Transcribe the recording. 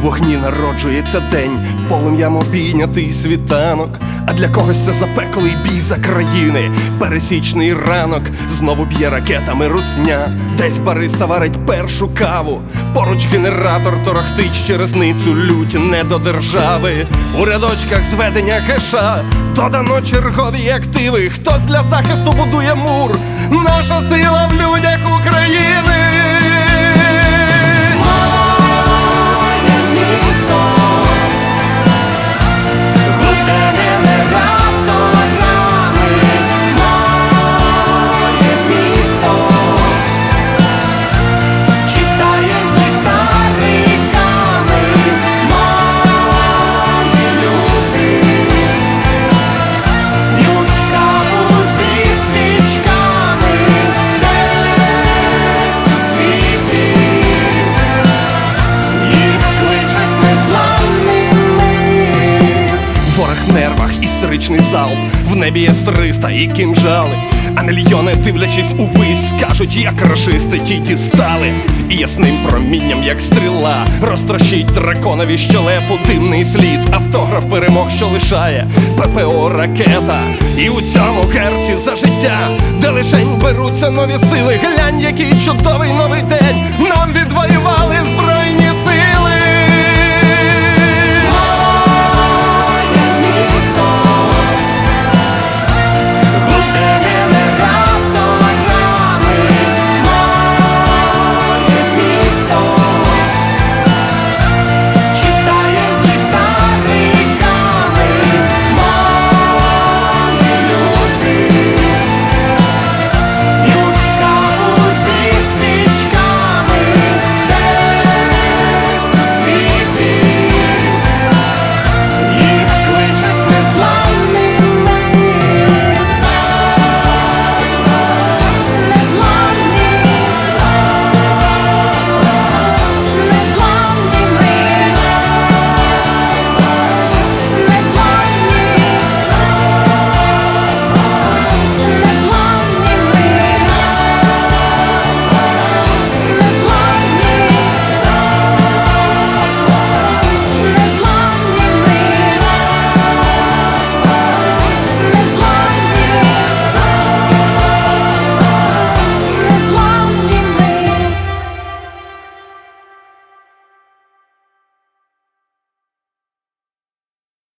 вогні народжується день, полум'ям обійнятий світанок. А для когось це запеклий бій за країни. Пересічний ранок, знову б'є ракетами русня. Десь бариста варить першу каву, поруч генератор торохтить через ницю лють не до держави. У рядочках зведення кеша додано чергові активи. Хтось для захисту будує мур, наша сила в людях України. Історичний залп, в небі є С-300 і кінжали. А мільйони, дивлячись увись, скажуть, як рашисти ті дістали. І ясним промінням, як стріла, розтрощить драконові щелепу димний слід. Автограф перемог, що лишає ППО ракета. І у цьому герці за життя, де лишень беруться нові сили. Глянь, який чудовий новий день,